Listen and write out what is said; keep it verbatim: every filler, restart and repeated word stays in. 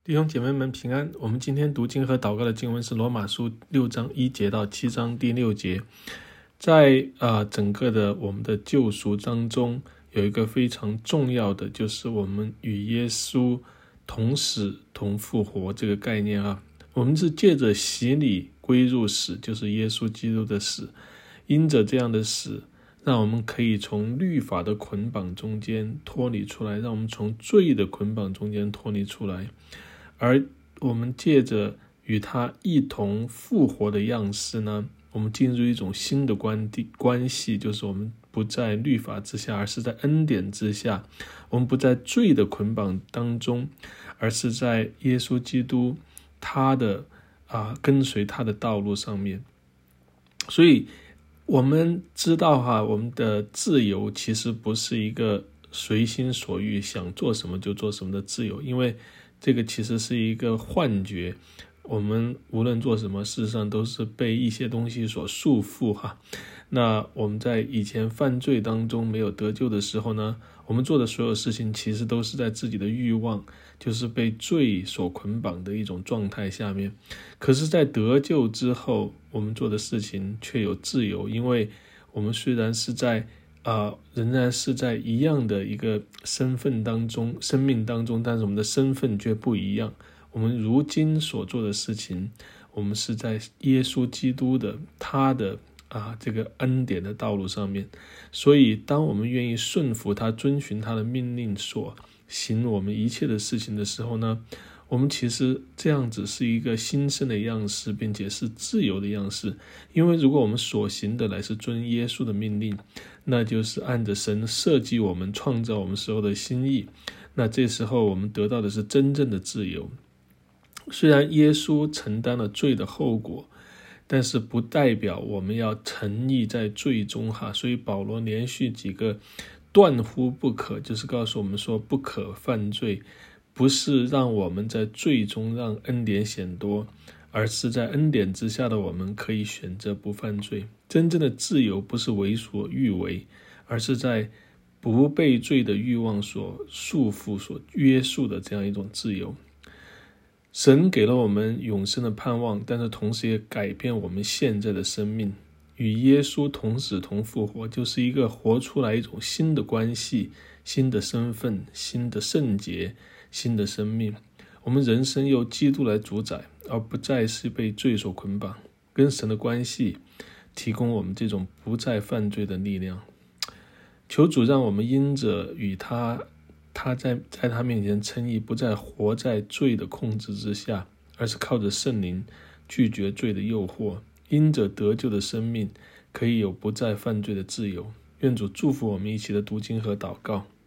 弟兄姐妹们平安。我们今天读经和祷告的经文是罗马书六章一节到七章第六节。在、呃、整个的我们的救赎当中，有一个非常重要的，就是我们与耶稣同死同复活这个概念啊。我们是借着洗礼归入死，就是耶稣基督的死，因着这样的死，让我们可以从律法的捆绑中间脱离出来，让我们从罪的捆绑中间脱离出来。而我们借着与他一同复活的样式呢，我们进入一种新的关关系，就是我们不在律法之下，而是在恩典之下。我们不在罪的捆绑当中，而是在耶稣基督他的啊跟随他的道路上面。所以我们知道哈，我们的自由其实不是一个随心所欲想做什么就做什么的自由，因为这个其实是一个幻觉。我们无论做什么，事实上都是被一些东西所束缚哈。那我们在以前犯罪当中没有得救的时候呢，我们做的所有事情其实都是在自己的欲望，就是被罪所捆绑的一种状态下面。可是在得救之后，我们做的事情却有自由，因为我们虽然是在呃，仍然是在一样的一个身份当中，生命当中，但是我们的身份却不一样。我们如今所做的事情，我们是在耶稣基督的他的啊这个恩典的道路上面。所以当我们愿意顺服他，遵循他的命令所行我们一切的事情的时候呢，我们其实这样子是一个新生的样式，并且是自由的样式。因为如果我们所行的来是遵耶稣的命令，那就是按着神设计我们、创造我们时候的心意，那这时候我们得到的是真正的自由。虽然耶稣承担了罪的后果，但是不代表我们要沉溺在罪中哈。所以保罗连续几个断乎不可，就是告诉我们说不可犯罪，不是让我们在罪中让恩典显多，而是在恩典之下的我们可以选择不犯罪。真正的自由不是为所欲为，而是在不被罪的欲望所束缚、所约束的这样一种自由。神给了我们永生的盼望，但是同时也改变我们现在的生命。与耶稣同死同复活，就是一个活出来一种新的关系、新的身份、新的圣洁、新的生命。我们人生由基督来主宰，而不再是被罪所捆绑。跟神的关系提供我们这种不再犯罪的力量。求主让我们因着与他他在在他面前称义，不再活在罪的控制之下，而是靠着圣灵拒绝罪的诱惑，因着得救的生命可以有不再犯罪的自由。愿主祝福我们一起的读经和祷告。